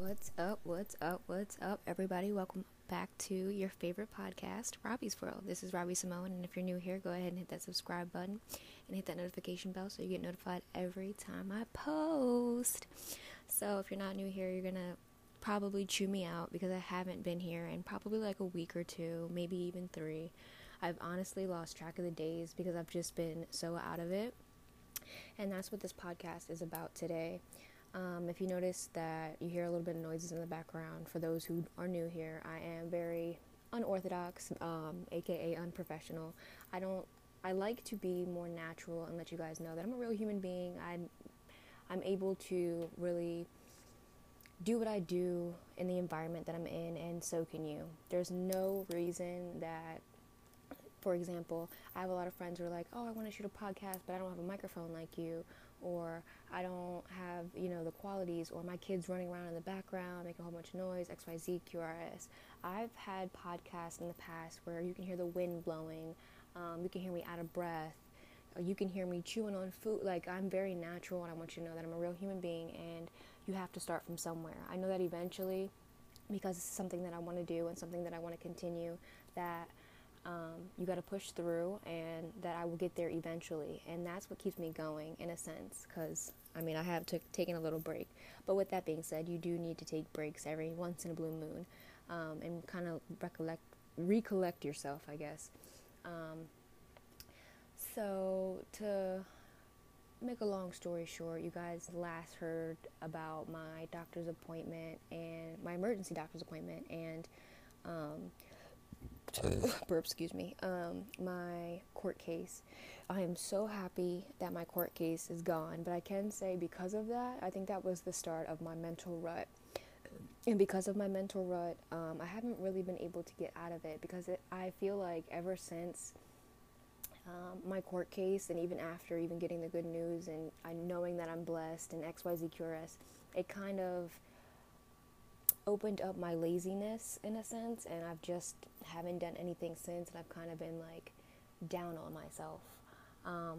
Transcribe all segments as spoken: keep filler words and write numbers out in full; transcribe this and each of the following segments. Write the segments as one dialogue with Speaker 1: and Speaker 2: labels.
Speaker 1: What's up? What's up? What's up, everybody? Welcome back to your favorite podcast, Robbie's World. This is Robbie Simone, and if you're new here, go ahead and hit that subscribe button and hit that notification bell so you get notified every time I post. So, if you're not new here, you're gonna probably chew me out because I haven't been here in probably like a week or two, maybe even three. I've honestly lost track of the days because I've just been so out of it, and that's what this podcast is about today. Um, if you notice that you hear a little bit of noises in the background, for those who are new here, I am very unorthodox, um, aka unprofessional. I don't, I like to be more natural and let you guys know that I'm a real human being. I'm, I'm able to really do what I do in the environment that I'm in, and so can you. There's no reason that, for example, I have a lot of friends who are like, oh, I want to shoot a podcast, but I don't have a microphone like you. Or I don't have, you know, the qualities, or my kid's running around in the background, making a whole bunch of noise, X Y Z, Q R S. I've had podcasts in the past where you can hear the wind blowing, um, you can hear me out of breath, or you can hear me chewing on food. Like, I'm very natural, and I want you to know that I'm a real human being, and you have to start from somewhere. I know that eventually, because it's something that I want to do and something that I want to continue, that Um, you got to push through, and that I will get there eventually, and that's what keeps me going in a sense, because I mean I have t- taken a little break, but with that being said, you do need to take breaks every once in a blue moon, um, and kind of recollect recollect yourself, I guess. Um, so to make a long story short, you guys last heard about my doctor's appointment and my emergency doctor's appointment and um, burp, excuse me, um, my court case. I am so happy that my court case is gone, but I can say because of that, I think that was the start of my mental rut. And because of my mental rut, um, I haven't really been able to get out of it, because it, I feel like ever since um, my court case, and even after even getting the good news and I knowing that I'm blessed and X Y Z Q R S, it kind of opened up my laziness in a sense, and I've just haven't done anything since, and I've kind of been like down on myself. Um,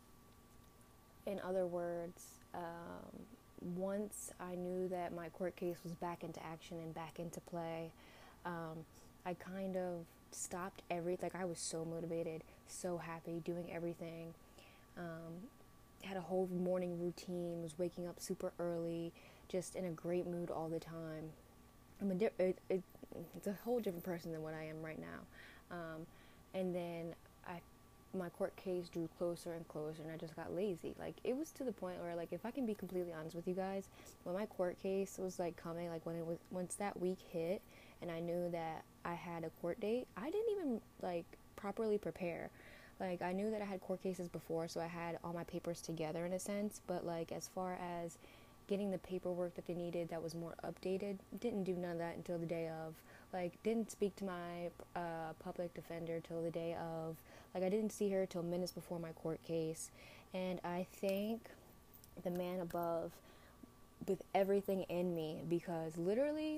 Speaker 1: in other words, um, once I knew that my court case was back into action and back into play, um, I kind of stopped everything. Like, I was so motivated, so happy, doing everything. Um, had a whole morning routine, was waking up super early, just in a great mood all the time. I'm a di- it, it, it's a whole different person than what I am right now. Um, and then I, my court case drew closer and closer, and I just got lazy. Like, it was to the point where, like, if I can be completely honest with you guys, when my court case was like coming, like when it was, once that week hit, and I knew that I had a court date, I didn't even like properly prepare. Like, I knew that I had court cases before, so I had all my papers together in a sense, but like as far as getting the paperwork that they needed that was more updated, didn't do none of that until the day of. Like, didn't speak to my uh, public defender till the day of. Like, I didn't see her till minutes before my court case. And I thank the man above with everything in me, because literally,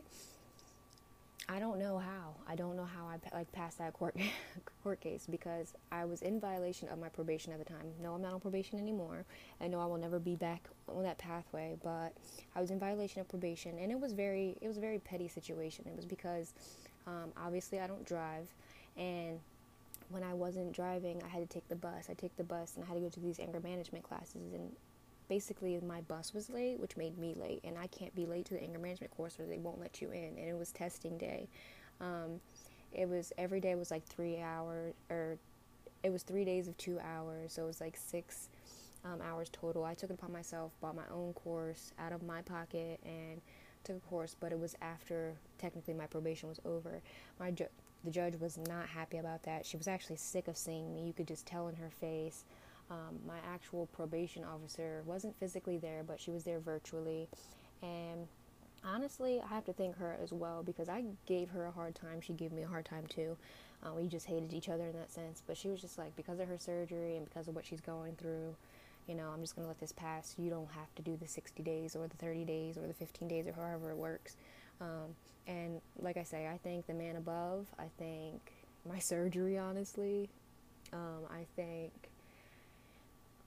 Speaker 1: I don't know how. I don't know how I like passed that court court case, because I was in violation of my probation at the time. No, I'm not on probation anymore. I know I will never be back on that pathway, but I was in violation of probation, and it was very it was a very petty situation. It was because um, obviously I don't drive, and when I wasn't driving, I had to take the bus. I take the bus, and I had to go to these anger management classes, and basically my bus was late, which made me late, and I can't be late to the anger management course or they won't let you in. And it was testing day. Um, it was every day was like three hours, or it was three days of two hours, so it was like six um, hours total. I took it upon myself, bought my own course out of my pocket, and took a course, but it was after technically my probation was over. My ju- the judge was not happy about that. She was actually sick of seeing me. You could just tell in her face. Um, my actual probation officer wasn't physically there, but she was there virtually, and honestly, I have to thank her as well, because I gave her a hard time. She gave me a hard time too. Uh, we just hated each other in that sense, but she was just like, because of her surgery and because of what she's going through, you know, I'm just going to let this pass. You don't have to do the sixty days or the thirty days or the fifteen days or however it works. Um, and like I say, I thank the man above. I thank my surgery, honestly. Um, I thank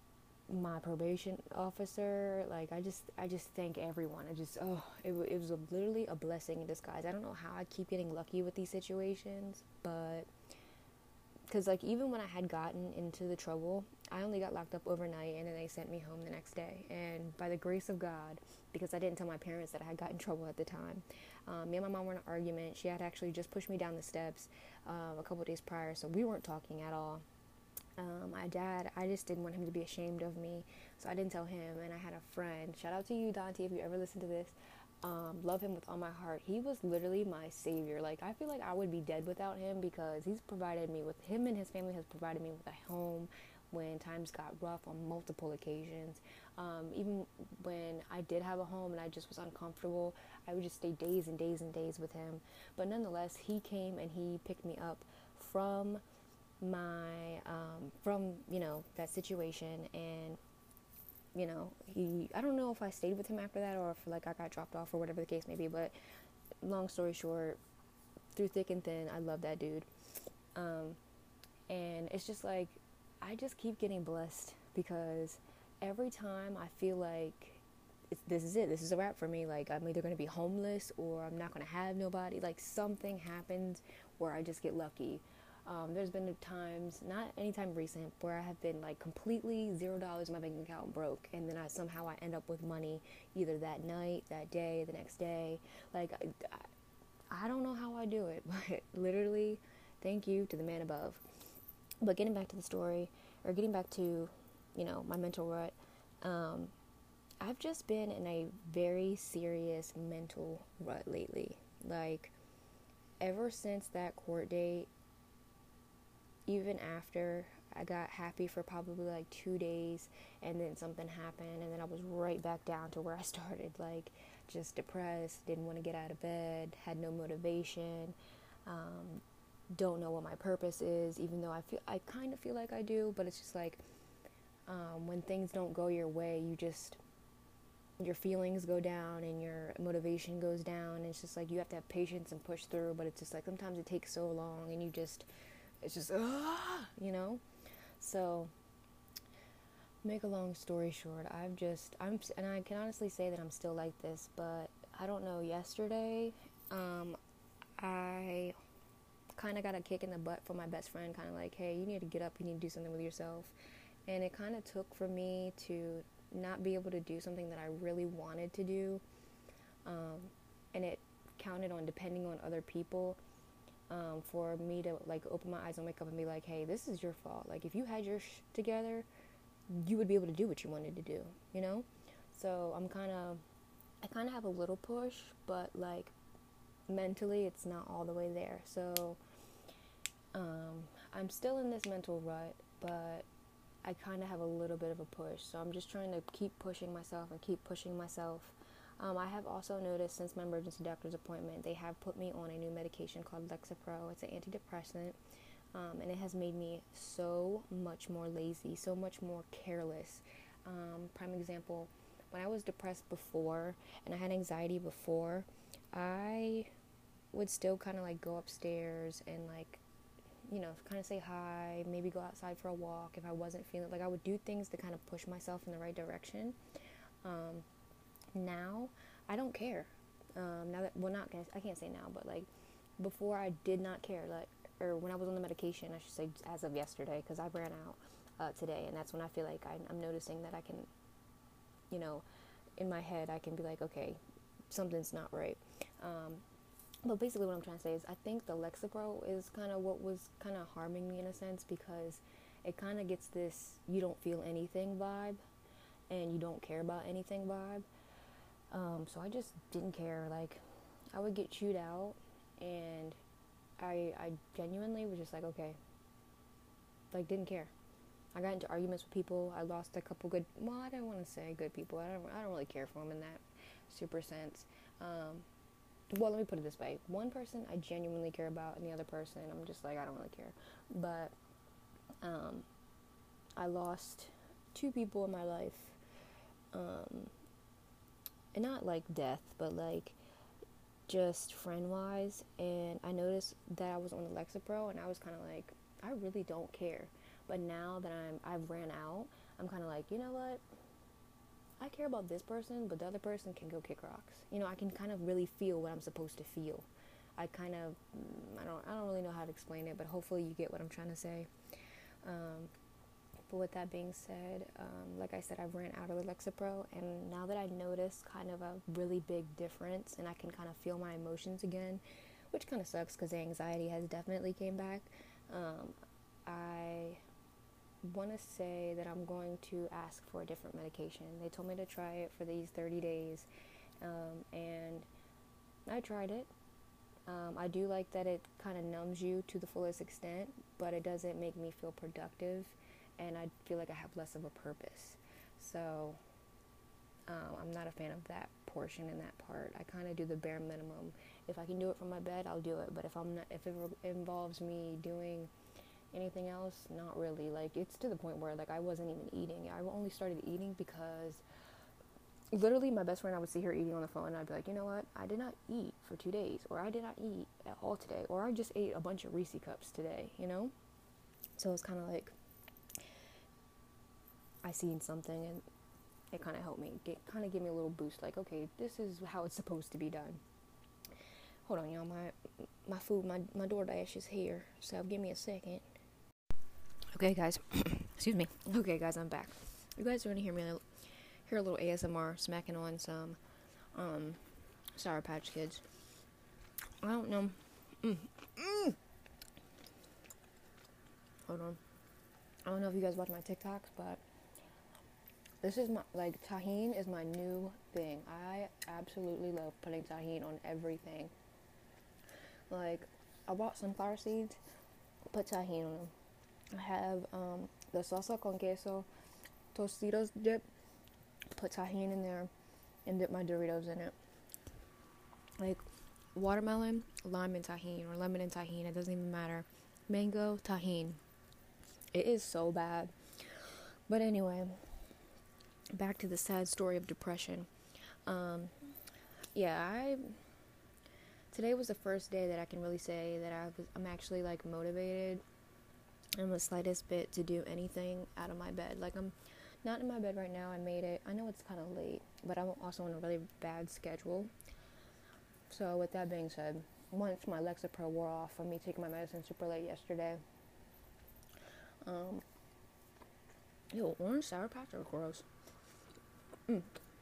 Speaker 1: my probation officer. Like, I just, I just thank everyone. I just, oh, it, it was a, literally a blessing in disguise. I don't know how I keep getting lucky with these situations, but because, like, even when I had gotten into the trouble, I only got locked up overnight, and then they sent me home the next day. And by the grace of God, because I didn't tell my parents that I had gotten in trouble at the time, um, me and my mom were in an argument. She had actually just pushed me down the steps uh, a couple days prior, so we weren't talking at all. Um, my dad, I just didn't want him to be ashamed of me, so I didn't tell him. And I had a friend, shout out to you, Dante, if you ever listen to this. Um, love him with all my heart. He was literally my savior. Like, I feel like I would be dead without him, because he's provided me with, him and his family has provided me with a home when times got rough on multiple occasions. Um, even when I did have a home and I just was uncomfortable, I would just stay days and days and days with him. But nonetheless, he came and he picked me up from my, um, from, you know, that situation. And you know, he, I don't know if I stayed with him after that, or if, like, I got dropped off or whatever the case may be, but long story short, through thick and thin, I love that dude. Um, and it's just like, I just keep getting blessed, because every time I feel like it's, this is it, this is a wrap for me, like, I'm either going to be homeless or I'm not going to have nobody, like, something happens where I just get lucky. Um, there's been times, not anytime recent, where I have been like completely zero dollars in my bank account, broke, and then I somehow I end up with money either that night, that day, the next day. Like, I, I don't know how I do it, but literally, thank you to the man above. But getting back to the story, or getting back to, you know, my mental rut, um, I've just been in a very serious mental rut lately. Like, ever since that court date, even after, I got happy for probably like two days, and then something happened, and then I was right back down to where I started, like, just depressed, didn't want to get out of bed, had no motivation, um, don't know what my purpose is, even though I feel, I kind of feel like I do, but it's just like, um, when things don't go your way, you just, your feelings go down, and your motivation goes down, and it's just like, you have to have patience and push through, but it's just like, sometimes it takes so long, and you just, it's just, ah, you know? So, make a long story short, I've just, I'm, and I can honestly say that I'm still like this, but I don't know, yesterday, um, I kind of got a kick in the butt from my best friend, kind of like, hey, you need to get up, you need to do something with yourself, and it kind of took for me to not be able to do something that I really wanted to do, um, and it counted on depending on other people, Um, for me to, like, open my eyes and wake up and be like, hey, this is your fault. Like, if you had your sh- together, you would be able to do what you wanted to do, you know? So I'm kind of, I kind of have a little push, but, like, mentally it's not all the way there. So um, I'm still in this mental rut, but I kind of have a little bit of a push. So I'm just trying to keep pushing myself and keep pushing myself. Um, I have also noticed since my emergency doctor's appointment, they have put me on a new medication called Lexapro. It's an antidepressant, um, and it has made me so much more lazy, so much more careless. Um, prime example, when I was depressed before and I had anxiety before, I would still kind of like go upstairs and, like, you know, kind of say hi, maybe go outside for a walk if I wasn't feeling, like, I would do things to kind of push myself in the right direction. Um, Now, I don't care. Um, now that, well, not, I can't say now, but, like, before I did not care, like, or when I was on the medication, I should say, as of yesterday, because I ran out uh, today, and that's when I feel like I, I'm noticing that I can, you know, in my head, I can be like, okay, something's not right. Um, but basically what I'm trying to say is, I think the Lexapro is kind of what was kind of harming me in a sense, because it kind of gets this you don't feel anything vibe, and you don't care about anything vibe. Um, so I just didn't care. Like, I would get chewed out, and I I genuinely was just like, okay, like, didn't care. I got into arguments with people. I lost a couple good, well, I don't want to say good people. I don't I don't really care for them in that super sense. Um, well, let me put it this way. One person I genuinely care about, and the other person I'm just like, I don't really care. But um, I lost two people in my life. Um, and not like death, but like just friend-wise, and I noticed that I was on the Lexapro, and I was kind of like, I really don't care. But now that I'm, I've ran out, I'm kind of like, you know what? I care about this person, but the other person can go kick rocks. You know, I can kind of really feel what I'm supposed to feel. I kind of, I don't, I don't really know how to explain it, but hopefully you get what I'm trying to say. Um, but with that being said, um, like I said, I've ran out of Lexapro, and now that I notice kind of a really big difference, and I can kind of feel my emotions again, which kind of sucks because the anxiety has definitely came back. Um, I want to say that I'm going to ask for a different medication. They told me to try it for these thirty days, um, and I tried it. Um, I do like that it kind of numbs you to the fullest extent, but it doesn't make me feel productive, and I feel like I have less of a purpose. So um, I'm not a fan of that portion and that part. I kind of do the bare minimum. If I can do it from my bed, I'll do it. But if I'm not, if it re- involves me doing anything else, not really. Like, it's to the point where, like, I wasn't even eating. I only started eating because literally my best friend, I would see her eating on the phone, and I'd be like, you know what? I did not eat for two days, or I did not eat at all today, or I just ate a bunch of Reese cups today, you know? So it's kind of like I seen something, and it kind of helped me, get kind of give me a little boost, like, okay, this is how it's supposed to be done. Hold on, y'all, my my food, my, my DoorDash is here, so give me a second. Okay, guys. Excuse me. Okay, guys, I'm back. You guys are going to hear me hear a little A S M R smacking on some um, Sour Patch Kids. I don't know. Mm. Mm. Hold on. I don't know if you guys watch my TikToks, but this is my, like, tahini is my new thing. I absolutely love putting tahini on everything. Like, I bought sunflower seeds, put tahini on them. I have um, the salsa con queso Tostitos dip, put tahini in there, and dip my Doritos in it. Like, watermelon, lime, and tahini, or lemon and tahini, it doesn't even matter. Mango, tahini. It is so bad. But anyway, back to the sad story of depression. Um, yeah, I... Today was the first day that I can really say that I was, I'm actually, like, motivated in the slightest bit to do anything out of my bed. Like, I'm not in my bed right now. I made it. I know it's kind of late, but I'm also on a really bad schedule. So with that being said, once my Lexapro wore off from me taking my medicine super late yesterday, um, ew, orange Sour Patch are gross. Mm.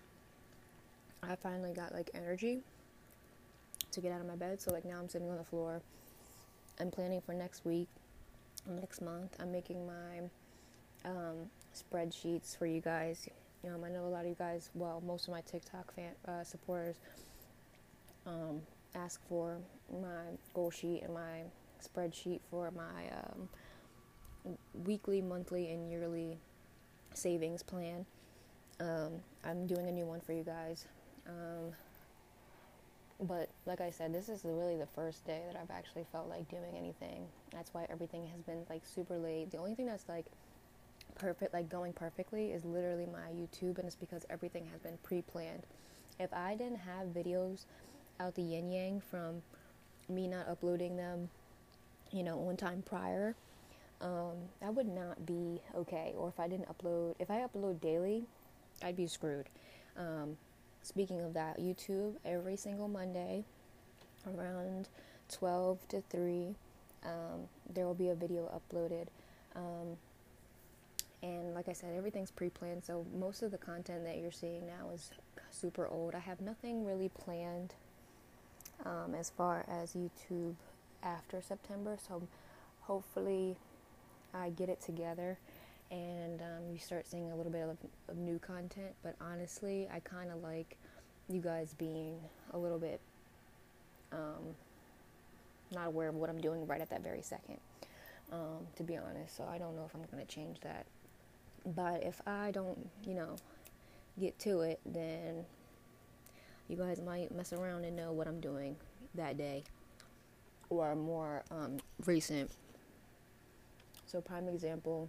Speaker 1: I finally got, like, energy to get out of my bed. So, like, now I'm sitting on the floor. I'm planning for next week, next month. I'm making my um, spreadsheets for you guys. Um, I know a lot of you guys, well, most of my TikTok fan uh, supporters um, ask for my goal sheet and my spreadsheet for my um, weekly, monthly, and yearly savings plan. Um, I'm doing a new one for you guys. Um, but like I said, this is really the first day that I've actually felt like doing anything. That's why everything has been, like, super late. The only thing that's, like, perfect, like, going perfectly is literally my YouTube, and it's because everything has been pre-planned. If I didn't have videos out the yin yang from me not uploading them, you know, one time prior, um, that would not be okay. Or if I didn't upload, if I upload daily, I'd be screwed. Um, speaking of that, YouTube, every single Monday around twelve to three, um, there will be a video uploaded. Um, and like I said, everything's pre-planned, so most of the content that you're seeing now is super old. I have nothing really planned um, as far as YouTube after September, so hopefully I get it together and um, you start seeing a little bit of, of new content. But honestly, I kind of like you guys being a little bit um, not aware of what I'm doing right at that very second, um, to be honest. So I don't know if I'm going to change that. But if I don't, you know, get to it, then you guys might mess around and know what I'm doing that day, or more um, recent. So prime example,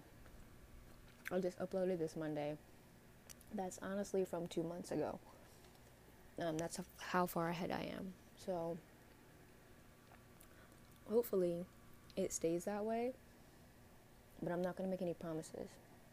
Speaker 1: I just uploaded this Monday. That's honestly from two months ago. Um, that's how far ahead I am. So hopefully it stays that way, but I'm not going to make any promises.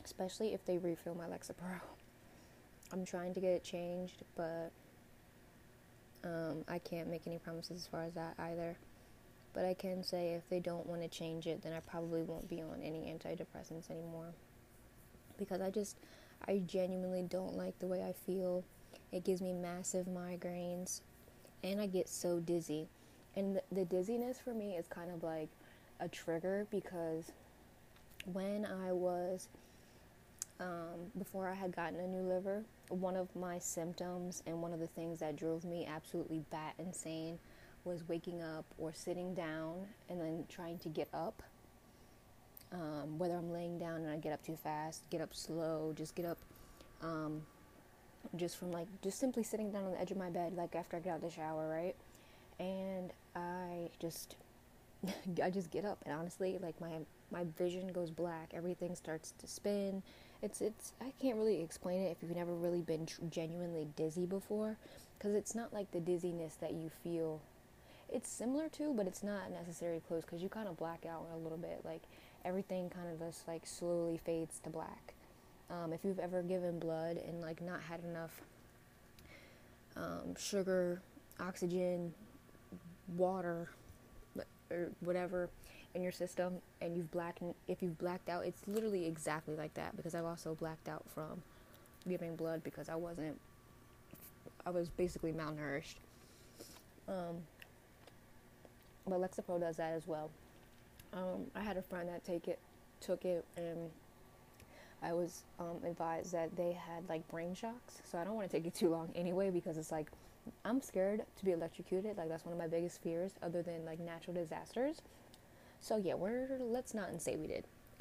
Speaker 1: especially if they refill my Lexapro. I'm trying to get it changed, but um, I can't make any promises as far as that either. But I can say if they don't want to change it, then I probably won't be on any antidepressants anymore. Because I just, I genuinely don't like the way I feel. It gives me massive migraines, and I get so dizzy. And the, the dizziness for me is kind of like a trigger, because when I was, um, before I had gotten a new liver, one of my symptoms and one of the things that drove me absolutely bat insane was waking up or sitting down and then trying to get up. Um, whether I'm laying down and I get up too fast, get up slow, just get up, um, just from like, just simply sitting down on the edge of my bed, like after I get out of the shower, right? And I just, I just get up, and honestly, like my, my vision goes black, everything starts to spin. It's, it's, I can't really explain it if you've never really been tr- genuinely dizzy before, because it's not like the dizziness that you feel. It's similar to, but it's not necessarily close, because you kind of black out a little bit. Like, everything kind of just, like, slowly fades to black. Um, if you've ever given blood and, like, not had enough um, sugar, oxygen, water, or whatever in your system, and you've blacked, if you've blacked out, it's literally exactly like that, because I've also blacked out from giving blood because I wasn't, I was basically malnourished. Um... But Lexapro does that as well. Um, I had a friend that take it, took it, and I was um, advised that they had like brain shocks. So I don't want to take it too long anyway, because it's like, I'm scared to be electrocuted. Like, that's one of my biggest fears, other than like natural disasters. So yeah, we're let's not say we did.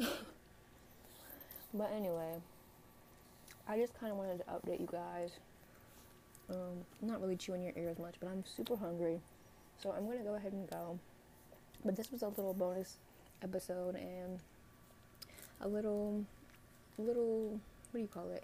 Speaker 1: But anyway, I just kind of wanted to update you guys. Um, I'm not really chewing your ear as much, but I'm super hungry. So I'm going to go ahead and go. But this was a little bonus episode and a little, little, what do you call it?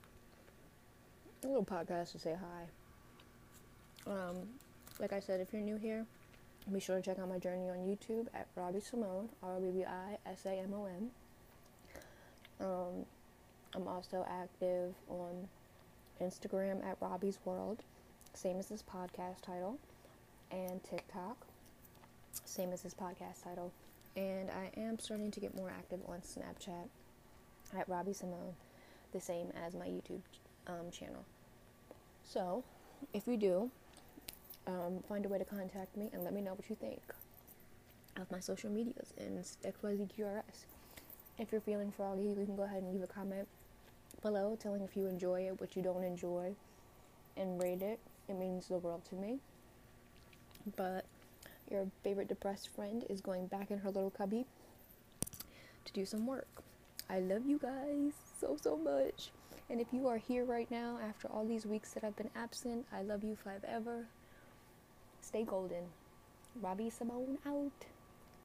Speaker 1: A little podcast to say hi. Um, like I said, if you're new here, be sure to check out my journey on YouTube at Robbie Simone, R O B B I S A M O N. Um, I'm also active on Instagram at Robbie's World, same as this podcast title. And TikTok, same as this podcast title. And I am starting to get more active on Snapchat at Robbie Simone, the same as my YouTube um, channel. So, if you do, um, find a way to contact me and let me know what you think of my social medias and X Y Z Q R S. If you're feeling froggy, you can go ahead and leave a comment below telling if you enjoy it, what you don't enjoy, and rate it. It means the world to me. But your favorite depressed friend is going back in her little cubby to do some work. I love you guys so, so much. And if you are here right now after all these weeks that I've been absent, I love you forever. Stay golden. Robbie Simone out.